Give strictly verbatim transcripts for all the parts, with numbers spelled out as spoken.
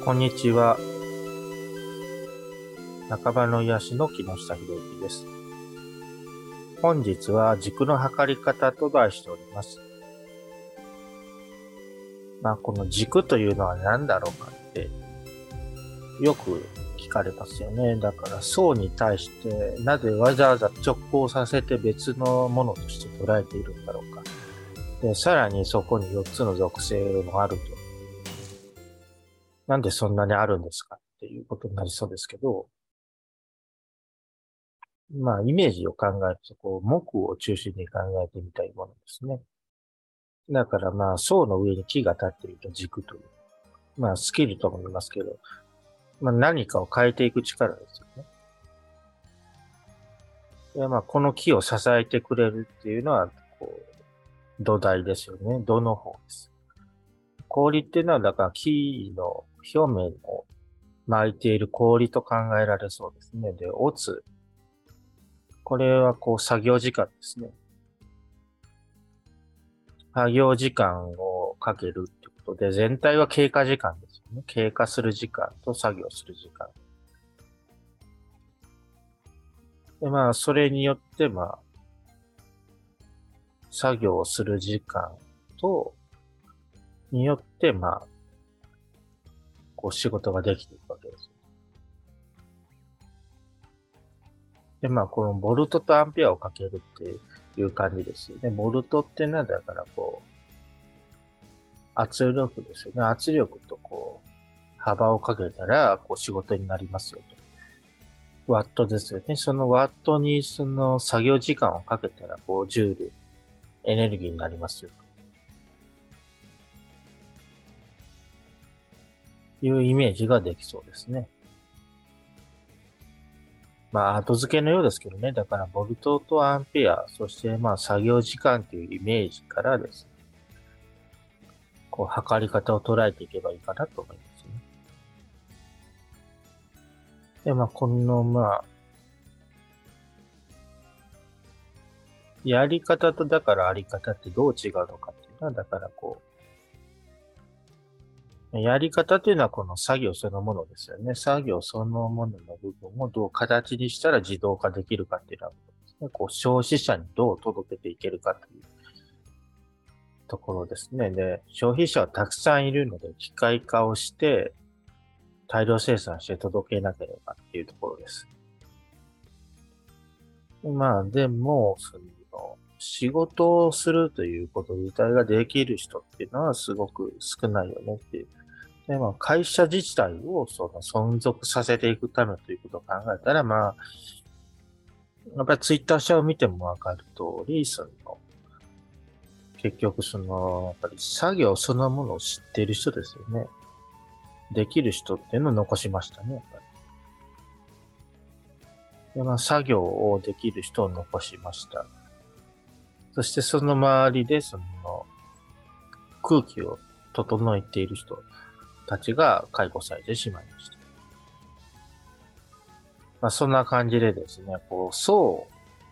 こんにちは。半ばの癒しの木下博之です。本日は軸の測り方と題しております。まあ、この軸というのは何だろうかってよく聞かれますよね。だから層に対してなぜわざわざ直行させて別のものとして捉えているんだろうか。で、さらにそこによっつの属性もあると。なんでそんなにあるんですかっていうことになりそうですけど、まあ、イメージを考えると、こう、木を中心に考えてみたいものですね。だからまあ、層の上に木が立っていると軸という。まあ、スキルとも言いますけど、まあ、何かを変えていく力ですよね。でまあ、この木を支えてくれるっていうのは、こう、土台ですよね。土の方です。氷っていうのは、だから木の表面を巻いている氷と考えられそうですね。で、オツ。これはこう、作業時間ですね。作業時間をかけるってことで、全体は経過時間ですよね。経過する時間と作業する時間。で、まあ、それによって、まあ、作業をする時間と、によって、まあ、こう仕事ができていくわけです。で、まあ、このボルトとアンペアをかけるっていう感じですよね。ボルトってなんだからこう、圧力ですよね。圧力とこう、幅をかけたら、こう仕事になりますよと。ワットですよね。そのワットにその作業時間をかけたら、こう、ジュール、エネルギーになりますよというイメージができそうですね。まあ、後付けのようですけどね。だから、ボルトとアンペア、そしてまあ、作業時間というイメージからですね、こう、測り方を捉えていけばいいかなと思いますね。で、まあ、この、まあ、やり方とだからあり方ってどう違うのかっていうのは、だからこう、やり方というのはこの作業そのものですよね。作業そのものの部分をどう形にしたら自動化できるかっていうのはですね、こう消費者にどう届けていけるかというところですね。で、消費者はたくさんいるので、機械化をして大量生産して届けなければっていうところです。まあ、でも、その、仕事をするということ自体ができる人っていうのはすごく少ないよねっていう。で、まあ、会社自体をその存続させていくためということを考えたら、まあ、やっぱりツイッター社を見てもわかる通り、その、結局その、やっぱり作業そのものを知っている人ですよね。できる人っていうのを残しましたね、やっぱり。で、まあ、作業をできる人を残しました。そしてその周りで、その、空気を整えている人たちが解雇されてしまいました。まあ、そんな感じでですね、こう、そう、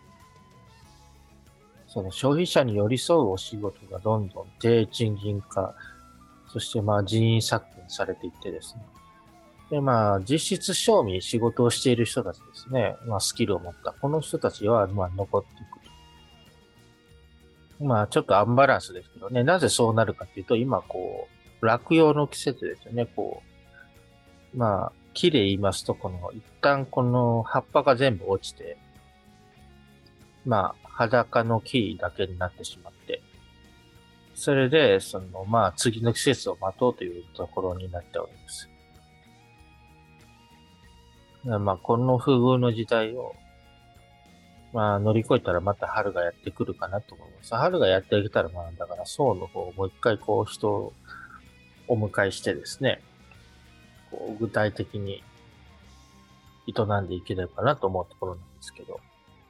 その消費者に寄り添うお仕事がどんどん低賃金化、そしてまあ人員削減されていってですね。で、まあ、実質賞味仕事をしている人たちですね。まあ、スキルを持った。この人たちは、まあ、残っていくと。まあ、ちょっとアンバランスですけどね。なぜそうなるかっていうと、今、こう、落葉の季節ですよね。こう、まあ、木で言いますと、この、一旦この葉っぱが全部落ちて、まあ、裸の木だけになってしまって、それで、その、まあ、次の季節を待とうというところになっております。まあ、この不遇の時代を、まあ、乗り越えたらまた春がやってくるかなと思います。春がやってきたら、まあ、だから、層の方をもう一回、こう、人をお迎えしてですね、こう具体的に営んでいければなと思うところなんですけど。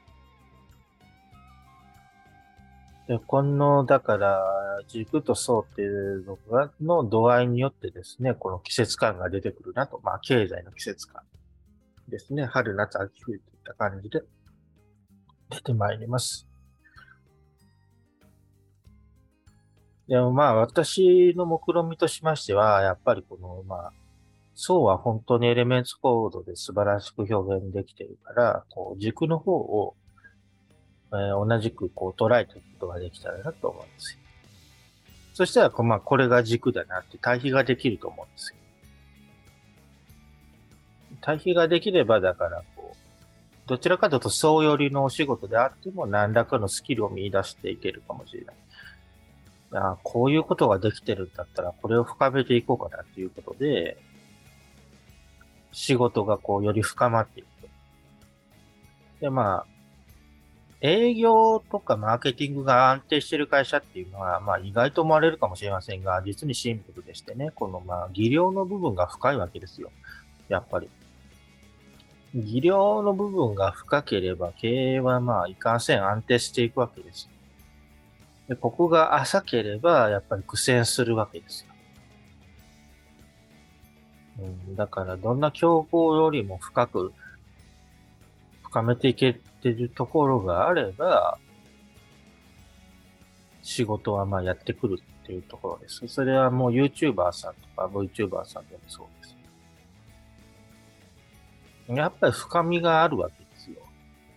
で、この、だから、軸と層っていうのが、の度合いによってですね、この季節感が出てくるなと。まあ、経済の季節感ですね。春、夏、秋、冬といった感じで出てまいります。でもまあ、私の目論見としましては、やっぱりこの、まあ、 そうは本当にエレメンツコードで素晴らしく表現できてるから、こう軸の方を、えー同じくこう捉えていくことができたらなと思うんですよ。そしたら、こうまあ、これが軸だなって対比ができると思うんですよ。対比ができれば、だから、こう、どちらかというと、そう寄りのお仕事であっても、何らかのスキルを見出していけるかもしれない。ああ、こういうことができてるんだったら、これを深めていこうかなっていうことで、仕事がこう、より深まっていくと。で、まあ、営業とかマーケティングが安定している会社っていうのは、まあ意外と思われるかもしれませんが、実にシンプルでしてね、このまあ技量の部分が深いわけですよ。やっぱり。技量の部分が深ければ経営はまあいかんせん安定していくわけです。で、ここが浅ければやっぱり苦戦するわけですよ。うん、だからどんな競合よりも深く深めていけてるところがあれば、仕事はまあやってくるっていうところです。それはもう YouTuber さんとか VTuber さんでもそうです。やっぱり深みがあるわけですよ。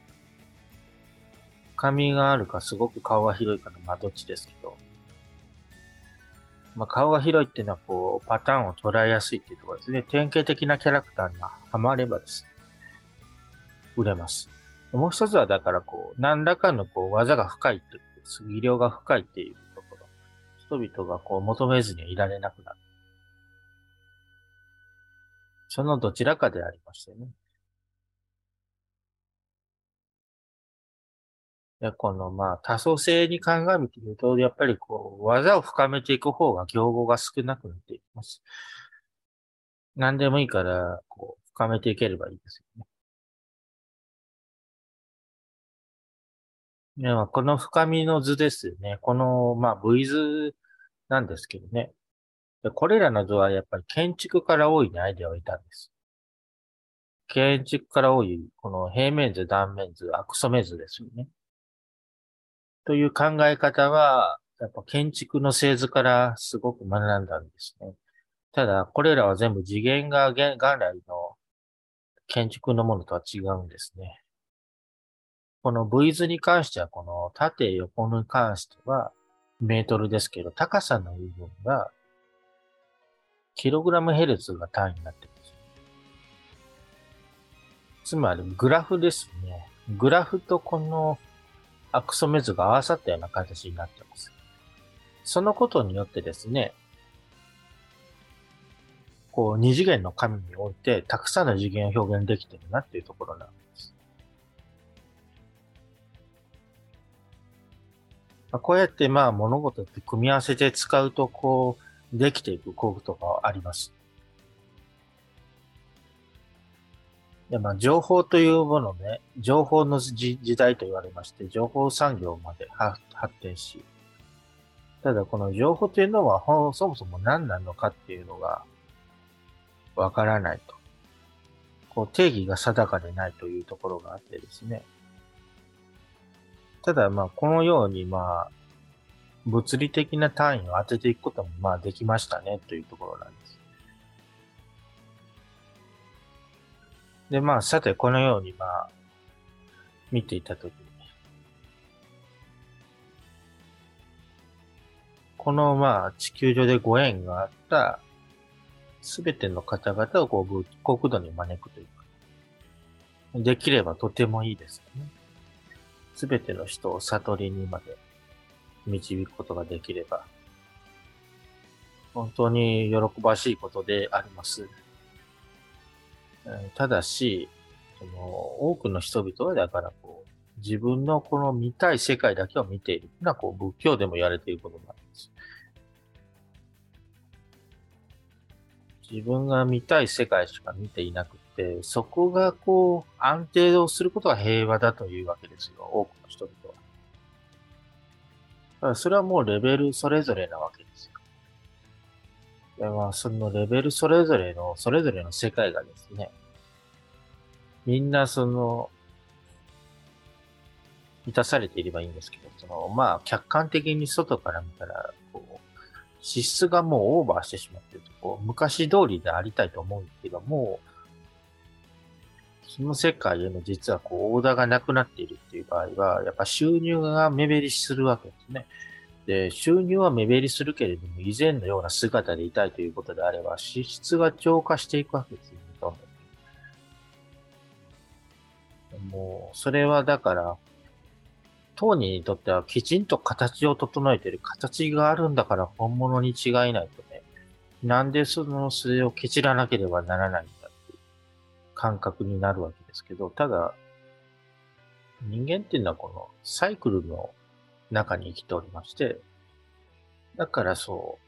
深みがあるかすごく顔が広いかの、まあどっちですけど。まあ顔が広いっていうのはこうパターンを捉えやすいっていうところですね。典型的なキャラクターにはまればですね、売れます。もう一つはだからこう、何らかのこう技が深いっていうことです。技量が深いっていうところ。人々がこう求めずにはいられなくなる。そのどちらかでありましてね。で、この、まあ、多層性に鑑みてみると、やっぱりこう、技を深めていく方が競合が少なくなっていきます。何でもいいから、こう、深めていければいいですよね。ではこの深みの図ですよね。この、まあ、V 図なんですけどね。でこれらの図はやっぱり建築から大いにアイデアを得たんです。建築から多い、この平面図、断面図、アクソメ図ですよね。という考え方は、やっぱ建築の製図からすごく学んだんですね。ただ、これらは全部次元が元元来の建築のものとは違うんですね。この V 図に関しては、この縦横に関してはメートルですけど、高さの部分がキログラムヘルツが単位になっています。つまりグラフですね。グラフとこのアクソメ図が合わさったような形になっています。そのことによってですね、こう二次元の紙においてたくさんの次元を表現できているなっていうところなんです。まあ、こうやってまあ物事って組み合わせて使うとこうできていくことがあります。で、まあ情報というものね、情報の時時代と言われまして、情報産業まで発展し、ただこの情報というのはほんそもそも何なのかっていうのがわからないと。こう定義が定かでないというところがあってですね。ただまあこのようにまあ物理的な単位を当てていくこともまあできましたねというところなんです。でまあさてこのようにまあ見ていたときに、このまあ地球上でご縁があったすべての方々をこう仏国土に招くというか、できればとてもいいですよね。すべての人を悟りにまで導くことができれば、本当に喜ばしいことであります。ただし、その多くの人々はだからこう、自分のこの見たい世界だけを見ているのはこう仏教でも言われていることなんです。自分が見たい世界しか見ていなくて、そこがこう安定をすることが平和だというわけですよ、多くの人々は。だからそれはもうレベルそれぞれなわけですよ。でまあ、そのレベルそれぞれの、それぞれの世界がですね、みんなその、満たされていればいいんですけど、その、まあ、客観的に外から見たら、こう、 資質がもうオーバーしてしまっていると、こう昔通りでありたいと思うんですけども、その世界への実はこう、オーダーがなくなっているっていう場合は、やっぱ収入が目減りするわけですね。で、収入は目減りするけれども、以前のような姿でいたいということであれば、支出が超過していくわけですよね、どんどん。もう、それはだから、当人にとってはきちんと形を整えている形があるんだから本物に違いないとね。なんでその、それをケチらなければならないんだっていう感覚になるわけですけど、ただ、人間っていうのはこのサイクルの中に生きておりまして、だからそう、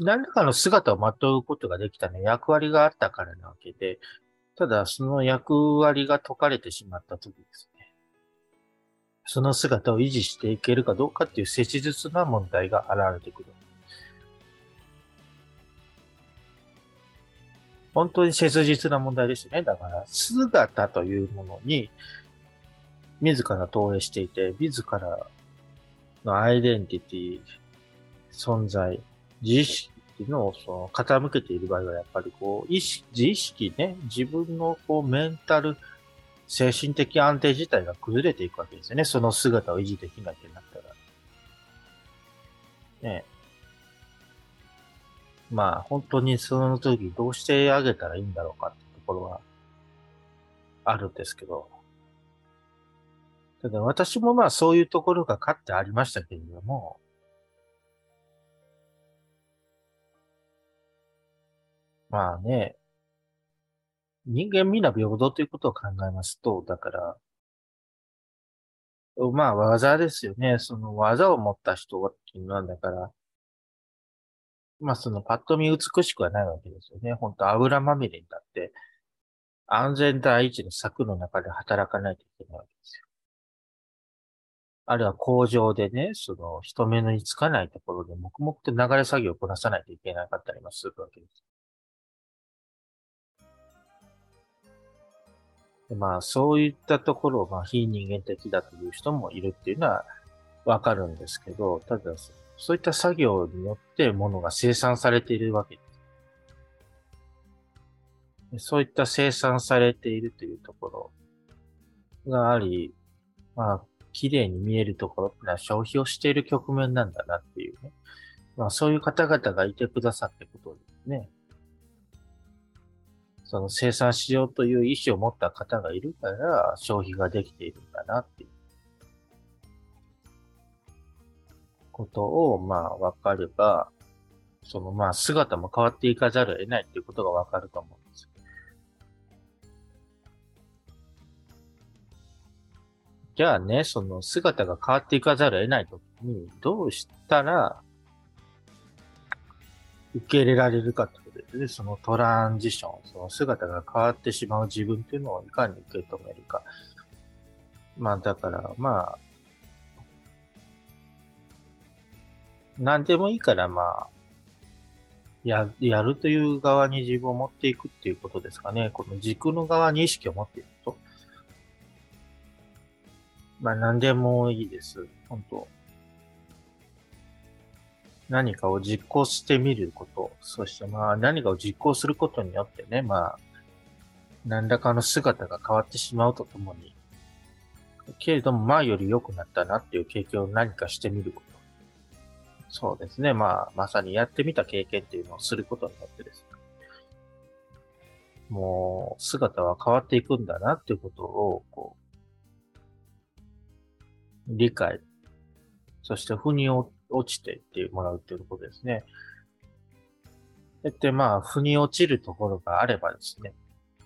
何らかの姿を全うことができたね、役割があったからなわけで、ただその役割が解かれてしまった時ですね。その姿を維持していけるかどうかっていう切実な問題が現れてくる。本当に切実な問題ですね。だから、姿というものに自ら投影していて、自らのアイデンティティ、存在、自意識のその傾けている場合は、やっぱりこう、意識、自意識ね、自分のこうメンタル、精神的安定自体が崩れていくわけですよね。その姿を維持できなきゃなったら。ね。まあ、本当にその時どうしてあげたらいいんだろうかってところはあるんですけど。ただ私もまあそういうところがかってありましたけれども、まあね、人間みんな平等ということを考えますと、だから、まあ技ですよね。その技を持った人っていうのは、だから、まあそのパッと見美しくはないわけですよね。本当油まみれになって、安全第一の策の中で働かないといけないわけですよ。あるいは工場でね、その人目につかないところで黙々と流れ作業をこなさないといけなかったりもするわけです。でまあそういったところをまあ非人間的だという人もいるっていうのはわかるんですけど、ただそういった作業によって物が生産されているわけです。でそういった生産されているというところがあり、まあ綺麗に見えるところってのは消費をしている局面なんだなっていうね。まあそういう方々がいてくださってことですね。その生産しようという意思を持った方がいるから消費ができているんだなっていうことを、まあ分かれば、そのまあ姿も変わっていかざるを得ないっていうことが分かると思うんです。じゃあね、その姿が変わっていかざるを得ないときに、どうしたら受け入れられるかってことですね。そのトランジション、その姿が変わってしまう自分っていうのをいかに受け止めるか。まあだから、まあ、何でもいいからまあ、や、やるという側に自分を持っていくっていうことですかね。この軸の側に意識を持っていくと。まあ何でもいいです。本当何かを実行してみること。そしてまあ何かを実行することによってね、まあ何らかの姿が変わってしまうとともに、けれども前より良くなったなっていう経験を何かしてみること。そうですね。まあまさにやってみた経験っていうのをすることによってですね。もう姿は変わっていくんだなっていうことを、こう、理解、そして腑に落ちていってもらうっていうことですね。で、まあ、腑に落ちるところがあればですね、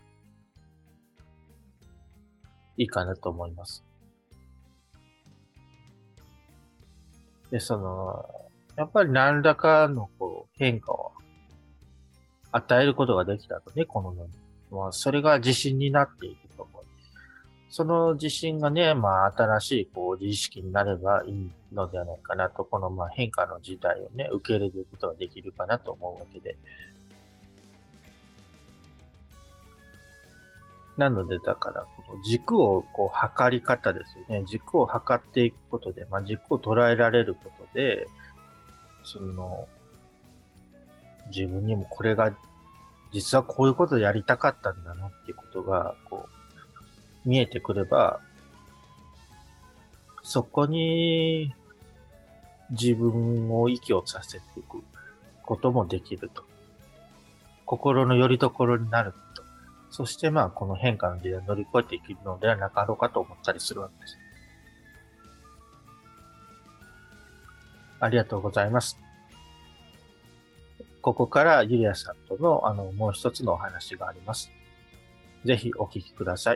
いいかなと思います。で、その、やっぱり何らかのこう変化を与えることができたとね、この世に。まあ、それが自信になっていくと思う。その自信がね、まあ、新しいこう自意識になればいいのではないかなと、このまあ変化の時代をね、受け入れることができるかなと思うわけで。 なので、だから、この軸をこう測り方ですよね。軸を測っていくことで、まあ、軸を捉えられることで、その、自分にもこれが、実はこういうことやりたかったんだなっていうことが、こう、見えてくれば、そこに自分を息をさせていくこともできると。心の拠り所になると。そしてまあ、この変化の時代を乗り越えていけるのではなかろうかと思ったりするわけです。ありがとうございます。ここからゆりやさんとのあの、もう一つのお話があります。ぜひお聞きください。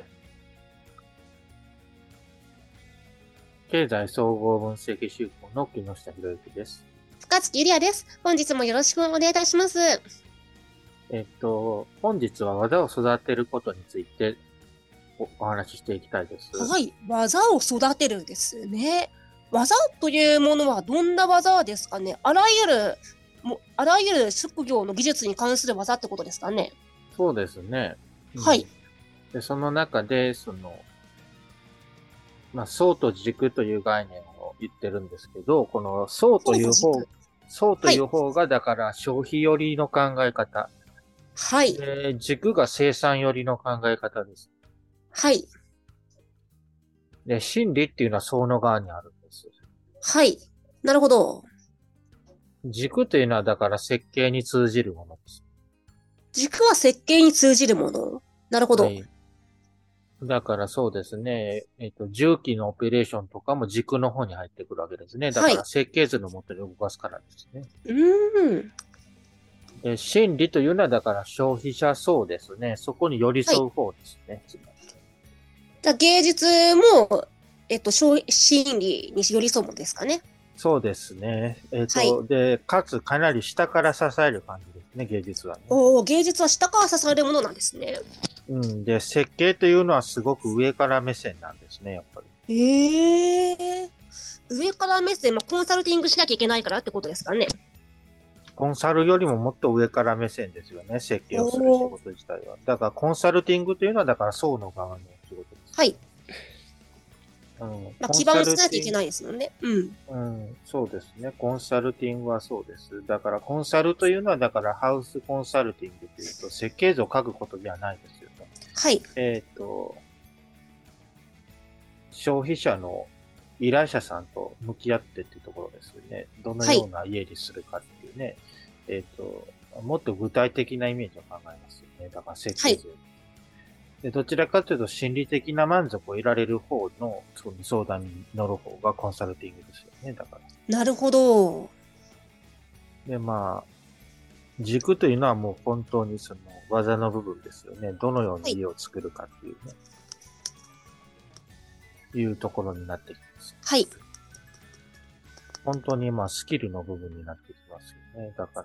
経済総合分析手法の木下博之です。 深月ゆりやです。本日もよろしくお願いいたします。 えっと、本日は技を育てることについておお話ししていきたいです。 はい、技を育てるですね。技というものはどんな技ですかね。あらゆる、もあらゆる職業の技術に関する技ってことですかね。 そうですね。うん、 はい。 で、その中で、その、まあ、層と軸という概念を言ってるんですけど、この層という方、層という方が、だから消費寄りの考え方。 はい。 で、軸が生産寄りの考え方です。 はい。 で、心理っていうのは層の側にあるんです。 はい。なるほど。 軸というのは、だから設計に通じるものです。 軸は設計に通じるもの。なるほど。 はい。だからそうですね。えっと、重機のオペレーションとかも軸の方に入ってくるわけですね。だはい。 から設計図のもとで動かすからですね。 うーん。 で、心理というのはだから消費者層ですね。そこに寄りはい。 添う方ですね。 じゃあ芸術も、えっと、消費心理に寄り添うものですかね。 そうですね。えっはい。 と、で、かつかなり下から支える感じですね、芸術はね。 おお、芸術は下から支えるものなんですね。 うん。で、設計というのはすごく上から目線なんですね、やっぱり。 ええ、上から目線、まあ、コンサルティングしなきゃいけないからってことですかね。 コンサルよりももっと上から目線ですよね、設計をする仕おお、 事自体は。だからコンサルティングというのは、だから層の側の仕事です。 はい。 うん、 まあ、 コン基盤をサルティンつけなきゃいけないですもんね。うん。 グ、うん、そうですね。コンサルティングはそうです。だからコンサルというのは、だからハウスコンサルティングというと、設計図を書くことではないですよね。 はい。 えっ、と、消費者の依頼者さんと向き合ってっていうところですよね。どのはい。 ような家にするかっていうね。えっ、と、もっと具体的なイメージを考えますよね。だから設はい。 計図。で、どちらかというと心理的な満足を得られる方のその相談に乗る方がコンサルティングですよね。だから。 なるほど。 で、まあ、軸というのはもう本当にその技の部分ですよね。どのようなはい。 家を作るかっていうね、いうところになってきます。 はい。 本当にまあスキルの部分になってきますよね。だから。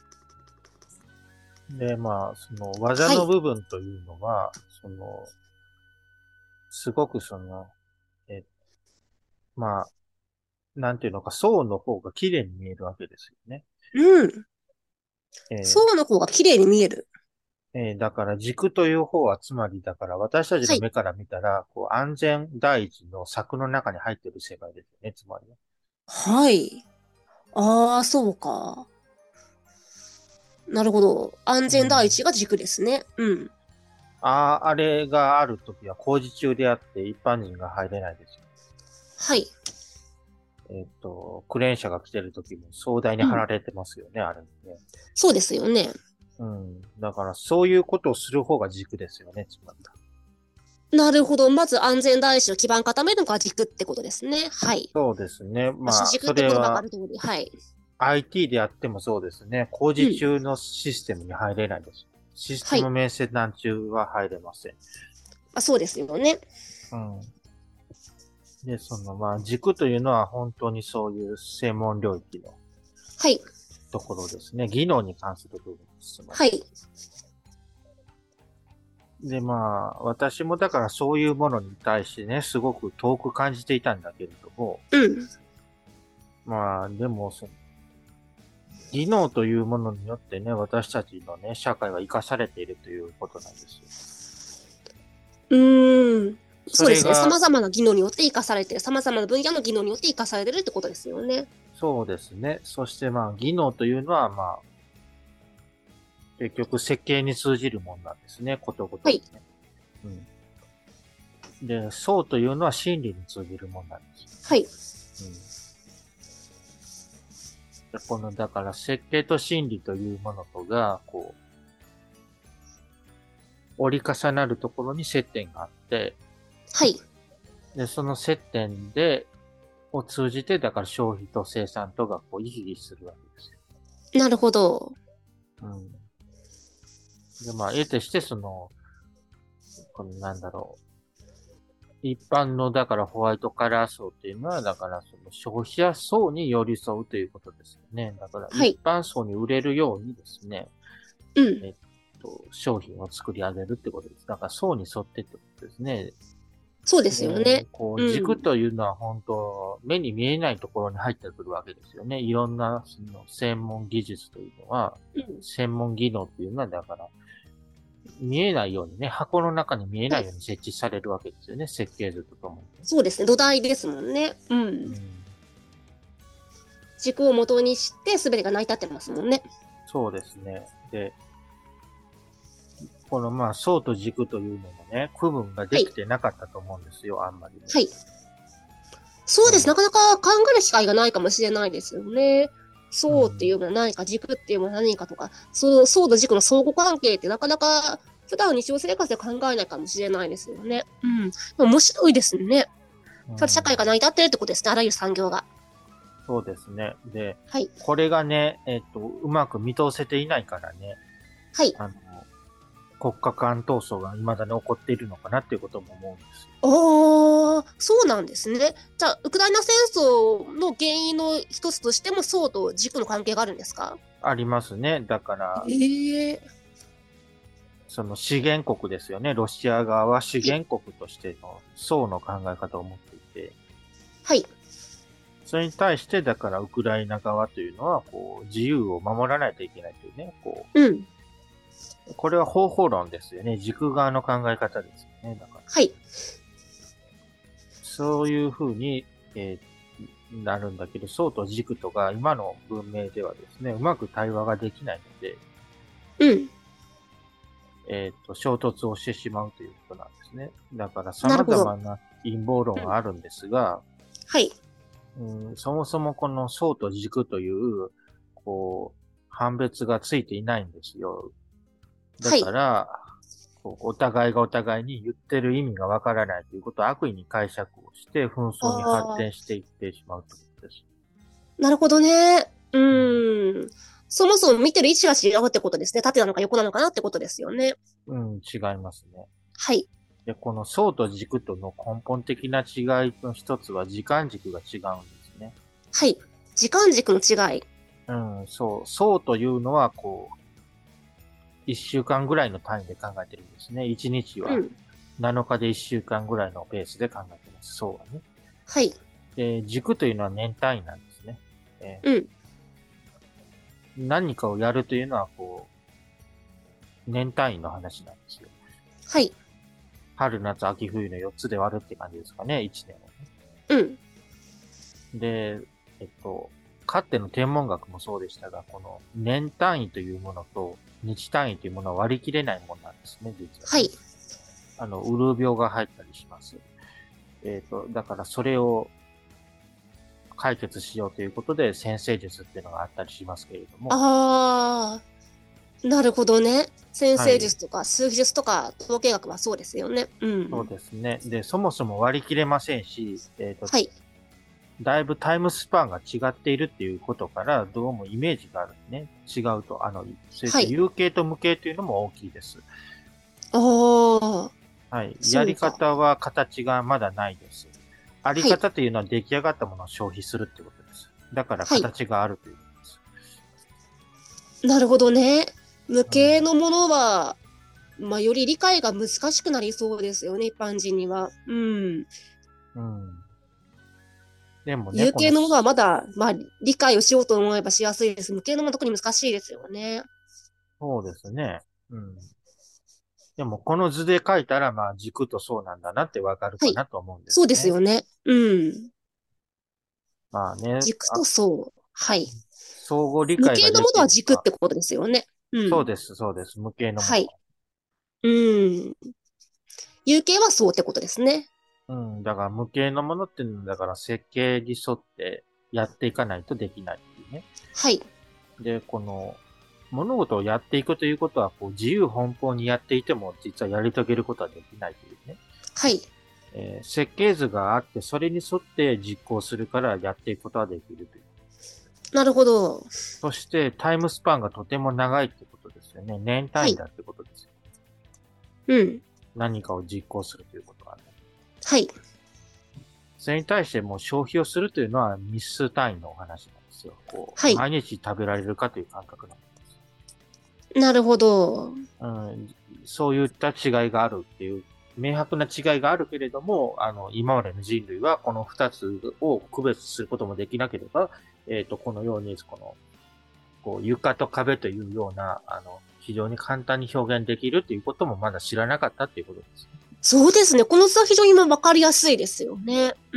で、まあ、その技はい。 の部分というのは、その、すごくその、え、まあ、なんていうのか、層の方が綺麗に見えるわけですよね。 うん。 え層の方が綺麗に見える。 ーえーだから軸という方は、つまりだから私たちはい。 の目から見たら、こう安全第一の柵の中に入っている世界ですよね、つまりね。 はい。ああ、そうか。なるほど。安全第うん。 一が軸ですね。うん。 ああ、あれがあるときは工事中であって一般人が入れないですよ。 はい。 えっと、クレーン車が来てるときも壮大にうん。 張られてますよね、あれね。 そうですよね。 うん。だからそういうことをする方が軸ですよね、つまり。 なるほど。まず安全第一の基盤固めるのが軸ってことですね。はい。 そうですね。 まあ、主まあ、そ軸って言葉があれはる通り。はい。 アイティー であってもそうですね。工うん。 事中のシステムに入れないです。システはい。 ム面接段中は入れません。 まあ、そうですよね。 うん。で、その、まあ、軸というのは本当にそういう専門領域のはい。 ところですね。技能に関する部分です。つまり。 はい。 で、まあ、私もだからそういうものに対してね、すごく遠く感じていたんだけれども、 うん。 まあ、でも、その、技能というものによってね、私たちのね、社会は生かされているということなんですよ。 うーん。 そそうですね。 れが、 様々な技能によって活かされてる。様々な分野の技能によって活かされてるってことですよね。 そうですね。そしてまあ、技能というのはまあ、結局設計に通じるもんなんですね。ことごはい。 とにね。うん。で、そうというのは心理に通じるもんなんですはい。 よ。うん。でこの、だから設計と心理というものとが、こう、折り重なるところに接点があって、 はい。 で、その接点で、を通じて、だから消費と生産とがこう行き来するわけですよ。 なるほど。 うん。で、まあ、得てして、その、このなんだろう。一般の、だからホワイトカラー層っていうのは、だからその消費者層に寄り添うということですよね。だから一はい。 般層に売れるようにですね、 うん。 えっと、商品を作り上げるってことです。だから層に沿ってってことですね。 そうですよね。 で、こう、 うん。 軸というのは本当、目に見えないところに入ってくるわけですよね。いろんな、その、専門技術というのは、 うん。 専門技能っていうのは、だから、見えないようにね、箱の中に見えはい。 ないように設置されるわけですよね。設計図とともに。 そうですね。土台ですもんね。うん。 うん。 軸を元にして全てが成り立ってますもんね。 そうですね。で、このまあ、層と軸というのもね、区分がはい。 できてなかったと思うんですよ、あんまりね。 はい。そうです。 うん。 なかなか考える機会がないかもしれないですよね。 うん。 そうっていうのは何か、軸っていうのは何かとか、その層と軸の相互関係ってなかなか普段日常生活で考えないかもしれないですよね。うん。でも面白いですね。 うそれ社会がん。 成り立ってるってことですね。あらゆる産業が。 そうですね。で、 はい。 これがね、えっと、うまく見通せていないからね、 はい。 あの、国家間闘争が未だに起こっているのかなっていうことも思うんですよ。 ああ、そうなんですね。じゃあ、ウクライナ戦争の原因の一つとしても、層と軸の関係があるんですか？ ありますね。だから、 ええ、 その資源国ですよね。ロシア側は資はい。 源国としての層の考え方を持っていて、 はい。 それに対して、だからウクライナ側というのは、こう、自由を守らないといけないというね、こうん。 う、これは方法論ですよね。軸側の考え方ですよね。だから、 はい。 そういうふうに、えーなるんだけど、層と軸とが今の文明ではですね、うまく対話ができないので、 うん。 えっと、衝突をしてしまうということなんですね。だから様なるほど。 々な陰謀論うん。 はあるんですが、 はい。 うん、そもそもこの層と軸という、こう、判別がついていないんですよ。だはい。 から、こうお互いがお互いに言ってる意味がわからないということを悪意に解釈をして紛争に発ああ、 展していってしまうということです。 なるほどね。ううん、 ーん。そもそも見てる位置が違うってことですね。縦なのか横なのかなってことですよね。 うん、違いますね。 はい。 で、この層と軸との根本的な違いの一つは時間軸が違うんですね。 はい。時間軸の違い。 うん、そう、層というのは、こう、一週間ぐらいの単位で考えてるんですね。一日はうん。 なのかで一週間ぐらいのペースで考えてます。層はね。 はい。 で、軸というのは年単位なんですね。えうん。 ー何かをやるというのは、こう、年単位の話なんですよ。 はい。 春、夏、秋、冬のよっつで割るって感じですかね、いちねんをね。 うん。 で、えっと、かつての天文学もそうでしたが、この年単位というものと日単位というものは割り切れないものなんですね、実はね。 はい。 あの、ウルー病が入ったりします。えっと、だからそれを解決しようということで、先生術っていうのがあったりしますけれども、 ああ、なるほどね。先はい。 生術とか数術とか統計学はそうですよね。うそうん。 ですね。で、そもそも割り切れませんし、えっと、 はい。 だいぶタイムスパンが違っているっていうことから、どうもイメージがあるね。違うと、あの、それはい。 と有形と無形というのも大きいです。 ああ、 はい。やりそうか。 方は形がまだないです。ありはい。 方というのは出来上がったものを消費するってことです。だからはい。 形があるということです。 なるほどね。無うん。 形のものは、まあ、より理解が難しくなりそうですよね、一般人には。うん。 うん。でもね、 有この、 形のものはまだ、まあ、理解をしようと思えばしやすいです。無形のものは特に難しいですよね。 そうですね。うん。 でも、この図で書いたら、まあ、軸とそうなんだなってわかるはい。 かなと思うんでそうですすね。 よね。うん。 まあね、 軸とあ、 そう。はい。 相互理解がで無形のものはきれば、 軸ってことですよね。うん。 そうです、そうです。無形のもの。 はい。うん。有形はそうってことですね。 うん、だから無形のものっていうのは、だから設計に沿ってやっていかないとできないっていうね。 はい。 で、この、物事をやっていくということは、こう、自由奔放にやっていても、実はやり遂げることはできないというね。 はい。 えー設計図があって、それに沿って実行するからやっていくことはできるという。 なるほど。 そして、タイムスパンがとても長いってことですよね。年はい。 単位だってことですよ。 うん。 何かを実行するということはね。 はい。 それに対してもう消費をするというのは日数単位のお話なんですよ。こう、 はい。 毎日食べられるかという感覚なんです。 なるほど。 うん、そういった違いがあるっていう、明白な違いがあるけれども、あの、今までの人類はこの二つを区別することもできなければ、えっ、と、このように、この、こう、床と壁というような、あの、非常に簡単に表現できるということもまだ知らなかったっていうことです。 そうですね。この図は非常に今分かりやすいですよね。うん。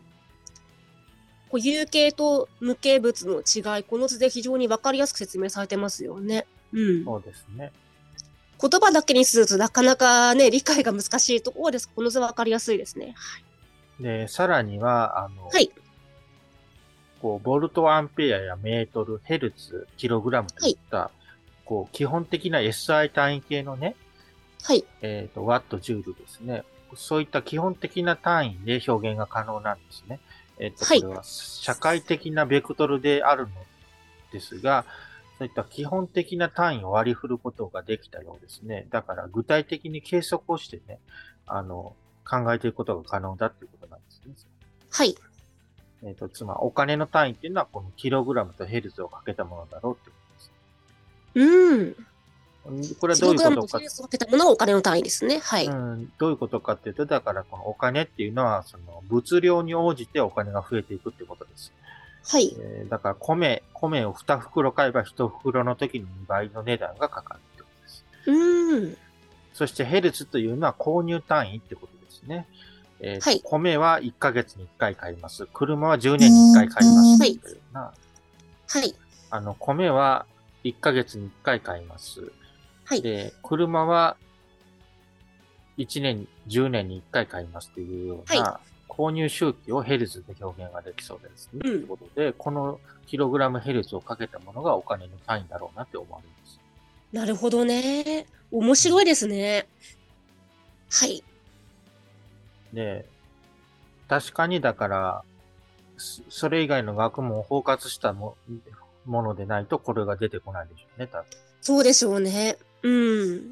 こう有形と無形物の違い、この図で非常に分かりやすく説明されてますよね。うん。 そうですね。 言葉だけにするとなかなかね、理解が難しいところです。この図は分かりやすいですね。 で、さらには、あの、 はい。 こう、ボルトアンペアやメートル、ヘルツ、キログラムとはい。 いった、こう、基本的な エスアイ 単位系のね、 はい。 えっ、と、ワット、ジュールですね。そういった基本的な単位で表現が可能なんですね。えっ、と、 はい。 これは社会的なベクトルであるのですが、そういった基本的な単位を割り振ることができたようですね。だから具体的に計測をしてね、あの、考えていくことが可能だっていうことなんですね。 はい。 えっ、と、つまりお金の単位っていうのはこのキログラムとヘルツをかけたものだろうってことです。 うん。 これはどういうキログラムとことか、 ヘルツをかけたものはお金の単位ですね。はい。 うん、どういうことかっていうと、だからこのお金っていうのは、その物量に応じてお金が増えていくってことです。 はい。 えーだから米、米をに袋買えばいち袋の時ににばいの値段がかかるってことです。 うん。 そしてヘルツというのは購入単位ってことですね。えっ、と、 はい。 米はいっかげつにいっかい買います。車はじゅうねんにいっかい買います。 はい。 というような、 はい。 あの、米はいっかげつにいっかい買います。 はい。 で、車はいちねん、じゅうねんにいっかい買いますというようはい。 な購入周期をヘルツで表現ができそうですね。 うん。 ということで、このキログラムヘルツをかけたものがお金の単位だろうなって思われます。 なるほどね。面白いですね。はい。 で、確かにだから、そそれ以外の学問を包括したもものでないとこれが出てこないでしょうね、多分。 そうでしょうね。うん。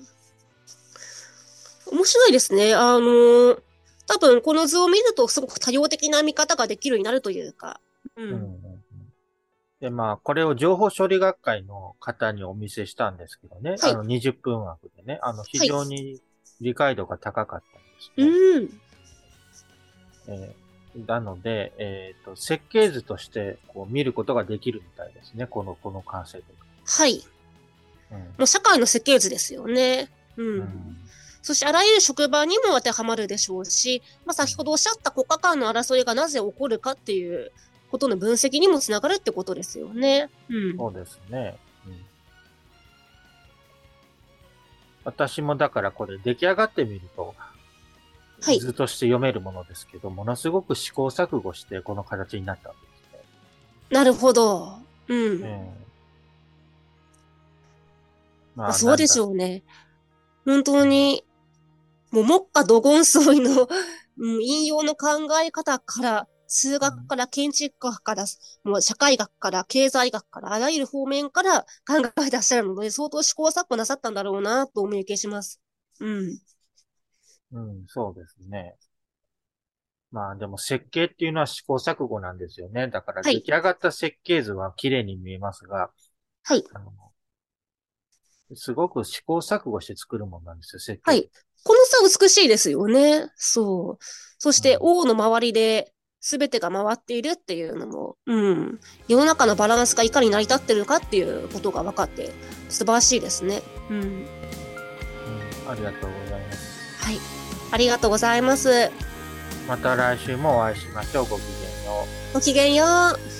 面白いですね。あの、多分この図を見るとすごく多様的な見方ができるようになるというか。うん。 うんうんうん。で、まあ、これを情報処理学会の方にお見せしたんですけどね、 はい。 あのにじゅっぷん枠でね、あの非はい。 常に理解度が高かったんですうね。 ん。 えーなので、えっ、と、設計図としてこう見ることができるみたいですね、この、この完成度はい。 が。 もう社会の設計図ですよね。ううん。うん。 ん。 そしてあらゆる職場にも当てはまるでしょうし、まあ、先ほどおっしゃった国家間の争いがなぜ起こるかっていうことの分析にもつながるってことですよね。うん。 そうですね。うん。私もだからこれ出来上がってみると、 はい。 図として読めるものですけど、ものすごく試行錯誤してこの形になったわけですね。 なるほど。うん。 ええ、 まあ、 まあ、 そうでなんだ。 しょうね。本うん、 当に、もう目下土金層の、うん、引用の考え方から、数うん、 学から建築学から、もう社会学から経済学から、あらゆる方面から考え出してるので、相当試行錯誤なさったんだろうな、とお見受けします。うん。 うん、そうですね。まあでも設計っていうのは試行錯誤なんですよね。だからはい。 出来上がった設計図は綺麗に見えますが、 はい。 あの、すごく試行錯誤して作るものなんですよ、設計って。 はい。この差美しいですよね。そう。そして、 うん、 王の周りで全てが回っているっていうのも、うん。世の中のバランスがいかに成り立ってるかっていうことが分かって、素晴らしいですね。うん。 うん。 ありがとうございます。 はい。ありがとうございます。 また来週もお会いしましょう。ごきげんよう。 ごきげんよう。